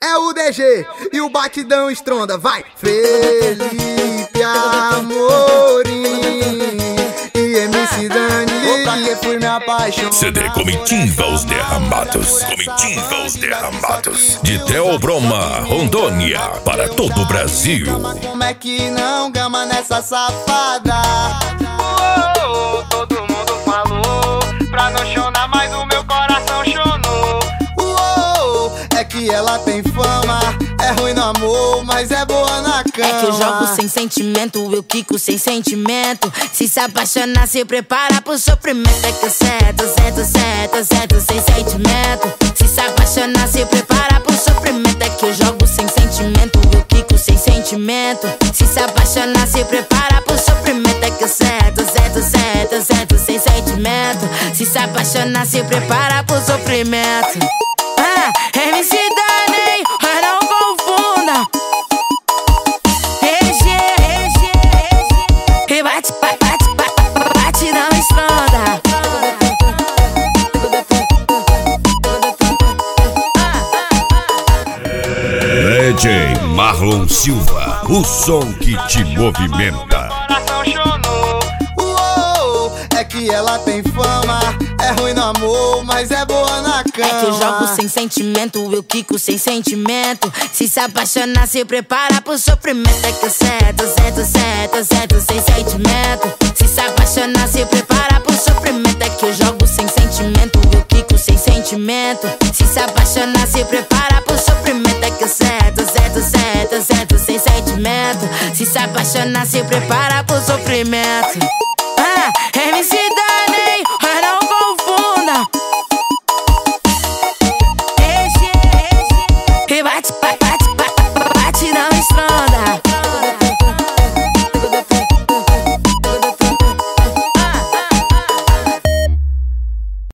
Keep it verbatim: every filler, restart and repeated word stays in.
é o D G e o batidão estronda, vai! Felipe Amorim e M C Dani, pra que fui me apaixonar. C D Comitiva Os Derramados. Comitiva Os Derramados. De Theobroma, Rondônia, para todo o Brasil. Como é que não gama nessa safada? Oh, todo mundo falou pra não chorar, mas o meu coração chonou. Uou, é que ela tem fama, é ruim no amor, mas é boa na cama. É que eu jogo sem sentimento, eu quico sem sentimento. Se se apaixonar, se prepara pro sofrimento. É que eu sento, sento, sento, sento sem sentimento. Se se apaixonar, se prepara pro sofrimento. É que eu jogo sem sentimento, eu quico sem sentimento. Se se apaixonar, se prepara pro sofrimento. É que eu sento, sento, sento, sento sem sentimento. Se se apaixonar, se prepara pro sofrimento. Ah, M C Dani, mas não confunda. E bate, bate, bate, bate, não estronda. D J Marlon Silva, o som que te movimenta. Coração chonou. Uou, é que ela tem fama, é ruim no amor, mas é boa na cama. É que eu jogo sem sentimento, eu quico sem sentimento. Se se apaixonar, se prepara pro sofrimento. É que eu sento, sento, sento, sento sem sentimento. Se se apaixonar, se prepara pro sofrimento. É que eu jogo sem sentimento, eu quico sem sentimento. Se se apaixonar, se prepara pro sofrimento. É que eu sento, sento, sento, sento sem sentimento. Se se apaixonar, se prepara pro sofrimento.